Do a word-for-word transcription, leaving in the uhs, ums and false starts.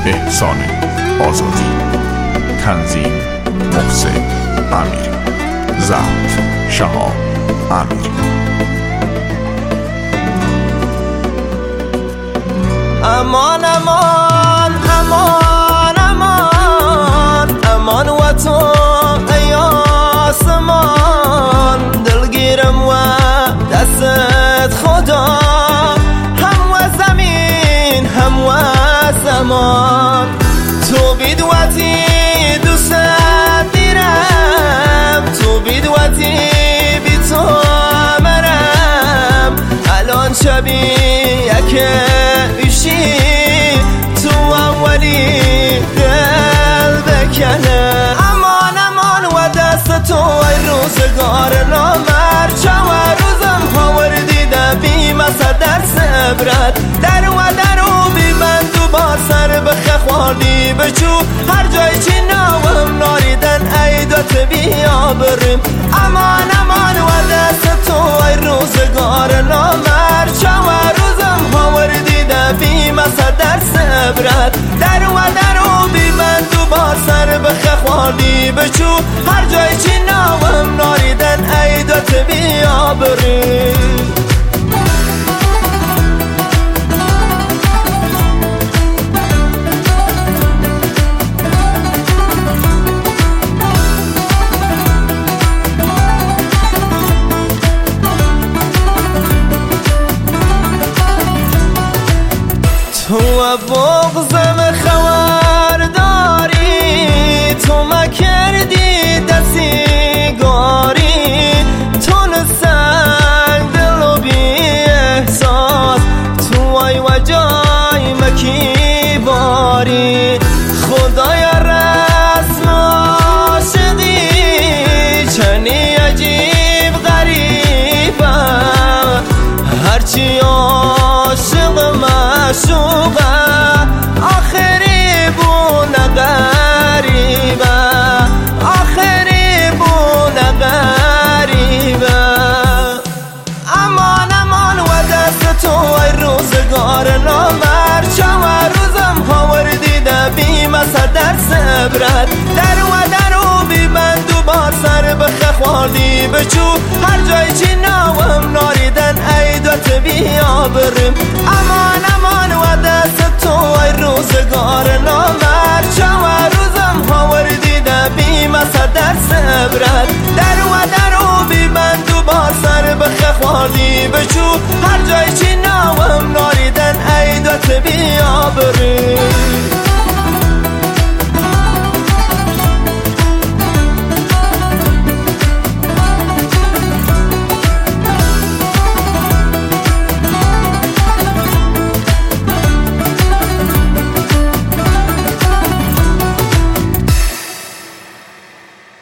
احسان آزادی، تنظیم محسن امیری، ضبط شهاب امیری. امان امان امان امان امان و تو ای آسمان، دلگیرم و دستت خدا، هم و زمین هم و زمان. تو بیدواتی دوست دیرم، تو بیدواتی بی تو مرم، الان شبیه که ایشی تو اولی دل بکنه. امان امان و دست تو ای روزگار نامر، چه روزم ها وردیده بی مسا در صبرت، در و در و بی بند و با سر بخه خواردی بچو، هر جای چی ناوم ناریدن ای دوت بیا بریم. امان امان و دست تو ای روزگار نامر، چه روزم ها وردیده بی مسا در صبرت، در و در و بی بند و با سر بخه خواردی بچو، هر جای چی ناوم ناریدن ای دوت بیا بریم. تو بغضم خبر داری، تو مکردی دستیگاری، تو نسنگ دل و بی احساس، تو ای و جای مکی باری. خدای رسم عاشقی چنی عجیب غریبم، هرچی عاشق معشوقه آخری بونه غریبه، آخری بونه غریبه. امان امان و دست تو ای روزگار نامر، چه روزم ها وردیده بی مسا در صبرت، در و در و بی بند و با سر بخه خواردی بچو، هر جای چی ناوم ناریدن ای دوت بیا بریم. امان امان و دست تو ای روزگار نامر، چه روزم ها وردیده بی مسا در صبرت، در و در و بی بند و با سر بخه خواردی بچو، هر جای چی ناوم ناریدن ای دوت بیا